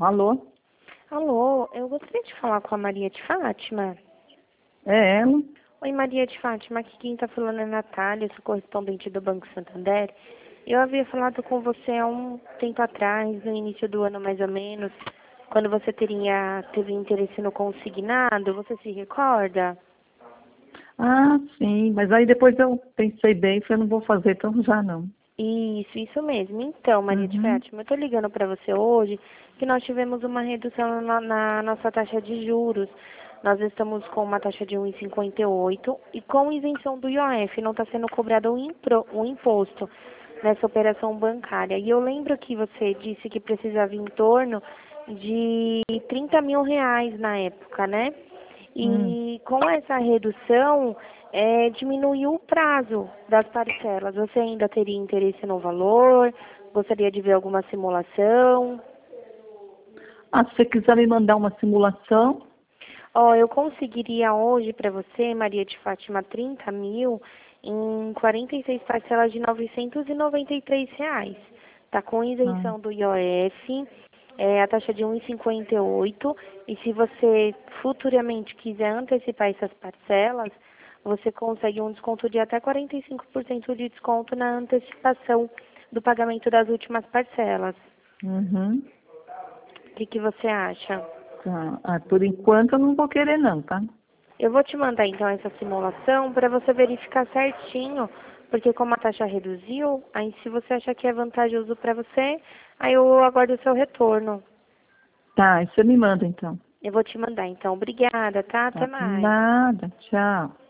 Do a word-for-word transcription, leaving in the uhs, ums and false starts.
Alô? Alô, eu gostaria de falar com a Maria de Fátima. É ela? Oi, Maria de Fátima, aqui quem está falando é a Natália, sou correspondente do Banco Santander. Eu havia falado com você há um tempo atrás, no início do ano mais ou menos, quando você teria, teve interesse no consignado, você se recorda? Ah, sim, mas aí depois eu pensei bem, falei, não vou fazer, então já não. Isso, isso mesmo. Então, Maria de Uhum. Fátima, eu estou ligando para você hoje que nós tivemos uma redução na, na nossa taxa de juros. Nós estamos com uma taxa de um vírgula cinquenta e oito e com isenção do I O F, não está sendo cobrado um, impro, um imposto nessa operação bancária. E eu lembro que você disse que precisava em torno de trinta mil reais na época, né? Hum. E com essa redução, é, diminuiu o prazo das parcelas. Você ainda teria interesse no valor? Gostaria de ver alguma simulação? Ah, se você quiser me mandar uma simulação, Ó, eu conseguiria hoje para você, Maria de Fátima, trinta mil em quarenta e seis parcelas de novecentos e noventa e três reais. Tá com ah, isenção do I O F, é, a taxa de um vírgula cinquenta e oito. E se você futuramente quiser antecipar essas parcelas, você consegue um desconto de até quarenta e cinco por cento de desconto na antecipação do pagamento das últimas parcelas. uhum. O que que você acha? Tá. Ah, por enquanto eu não vou querer não, tá? Eu vou te mandar então essa simulação para você verificar certinho, porque como a taxa reduziu, aí se você achar que é vantajoso para você, aí eu aguardo o seu retorno. Tá, e você me manda então. Eu vou te mandar então. Obrigada, tá? Até Tá, mais. nada, tchau.